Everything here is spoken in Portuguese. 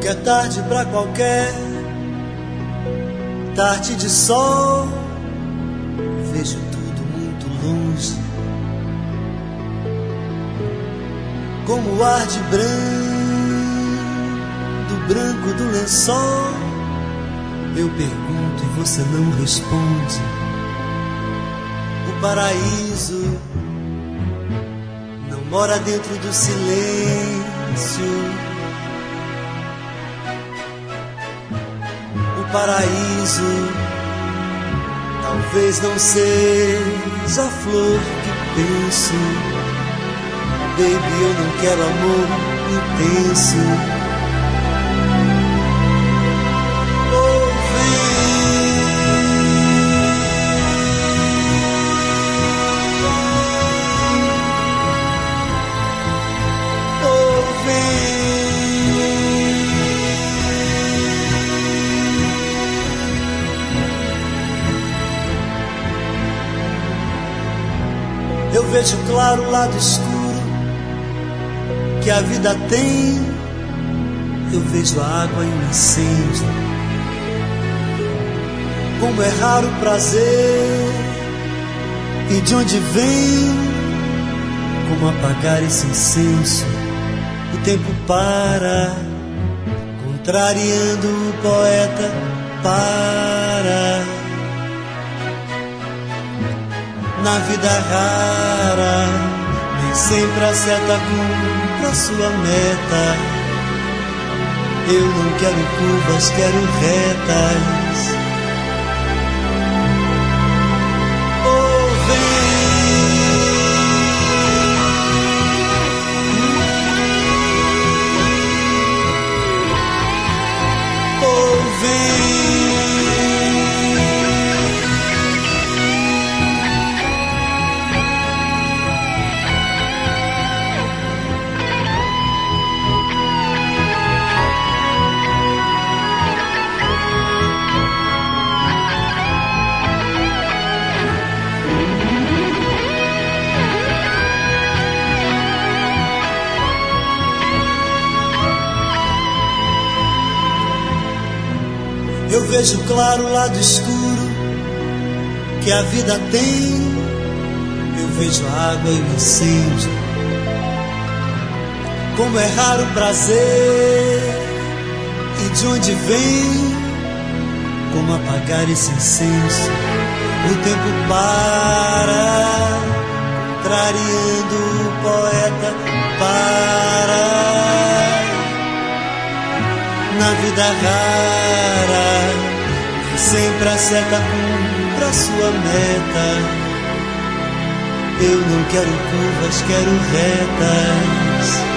Qualquer tarde pra qualquer tarde de sol, vejo tudo muito longe, como o ar de branco do lençol. Eu pergunto e você não responde. O paraíso não mora dentro do silêncio. O paraíso talvez não seja a flor que penso. Baby, eu não quero amor intenso. Eu vejo claro o lado escuro que a vida tem. Eu vejo a água e o incêndio. Como é raro o prazer e de onde vem. Como apagar esse incenso. O tempo para, contrariando o poeta, para. Na vida rara, nem sempre a seta cumpre a sua meta. Eu não quero curvas, quero retas. Oh, vem. Oh, vem. Eu vejo claro o lado escuro que a vida tem. Eu vejo a água e o incêndio. Como é raro o prazer e de onde vem. Como apagar esse incenso. O tempo para, contrariando o poeta, para. Na vida rara, nem sempre a seta cumpre a sua meta. Eu não quero curvas, quero retas.